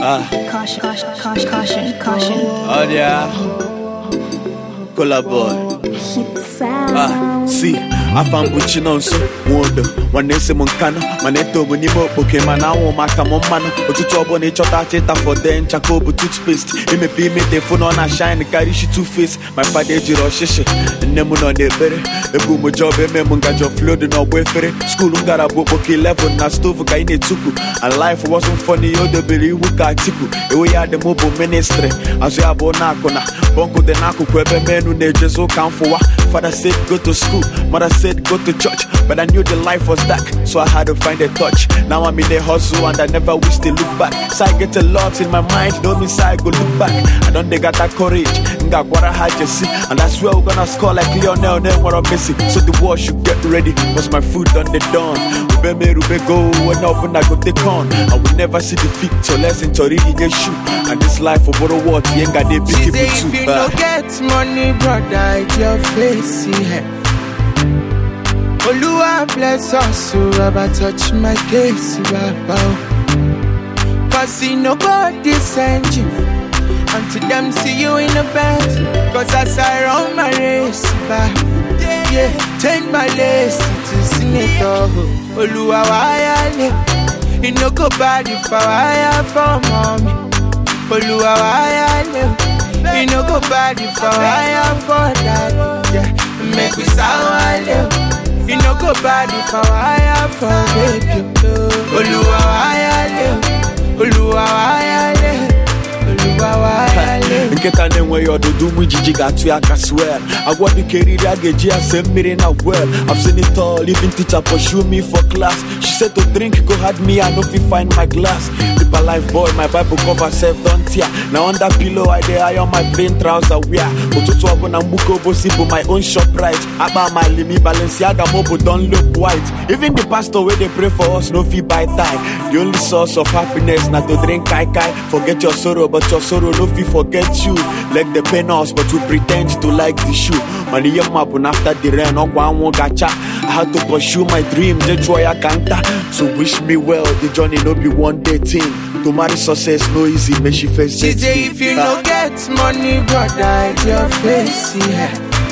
Caution, caution, caution, caution, caution. Oh yeah. Collabore. See, I found Gucci on so wonder. One day, some cano, Maneto, when you book man, I won't make a man. But to talk on each other for then, Chacobo toothpaste. It may be me, the phone on a shine, the carry she two face. My father, Jiro Shish, and Nemo on the berry. The boom job, a memunga job flooding or welfare. School got a book, level, na stove, Gaine Tuku. And life wasn't funny, you the belly, who got tiku. We are the mobile ministry. As you have on Nakona, Bonko the Naku, Quebe men who they just so count for. Father said go to school, mother said go to church. But I knew the life was dark, so I had to find a touch. Now I'm in the hustle and I never wish to look back. So I get a lot in my mind, don't mean I go look back. I don't they got that courage, got what I had to see. And that's where we're gonna score like Lionel, then what I'm missing. So the war should get ready, cause my food on the dawn. Ube go, when I go take on. I will never see defeat, so let's enjoy it, get shoot. And this life of what you ain't got they big people too. If you don't get money, brother, it's your face, yeah. Oluwa bless us, so Baba touch my case, Baba. Cause he no God send you until them see you in the bed. Cause as I run my race, Baba, yeah, turn my lace to sing it all. Oluwa why he no go bad if I for mommy. Oluwa why he no go bad if I for that. Yeah, make me sound. You no go bad if I forget you. Oluwa why Oluwa why Nketa nenwe yodo dumu jijiga tu yaka swear. I want the career ageji asem mire na well. I've seen it all, even teacher pursue me for class. She said to drink, go hard me, I know if you find my glass. Deeper life boy, my Bible cover self don't tear. Now on that pillow I dey eye on my plain trouser wear. Otutu abona mbuko bosi for my own shop right. Aba my limi Balenciaga mobo don't look white. Even the pastor where they pray for us no fi buy tie. The only source of happiness na to drink kai kai. Forget your sorrow, but your sorrow no fi forget you. Like the pen us, but we pretend to like the shoe. Money yam happen after the rain, or one won't gacha. I had to pursue my dream, that's why I can't. So wish me well, the journey no be one day thing. To marry success no easy, make she face it. If you no get money, brother, it's your face, yeah.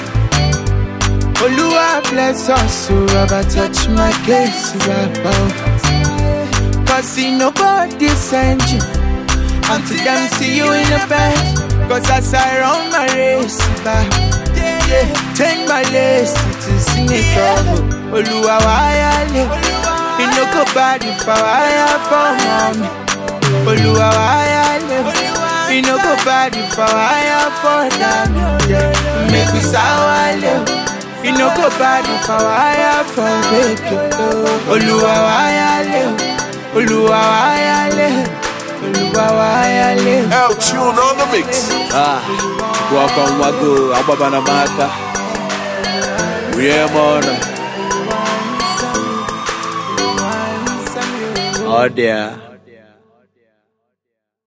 Oluwa bless us, so Baba touch my case, Baba. Cause he no God send you until them see you in the bed. Cause as I run my race, yeah, turn my lace to sing it all. Oluwa why he no go bad if I for mommy. Oluwa why he no go bad if I for them. Yeah, make me sound he no go bad if I for baby. Oluwa why Oluwa why El Tune on the mix. Welcome Wago, Ababana Mata. We are on. Oh dear.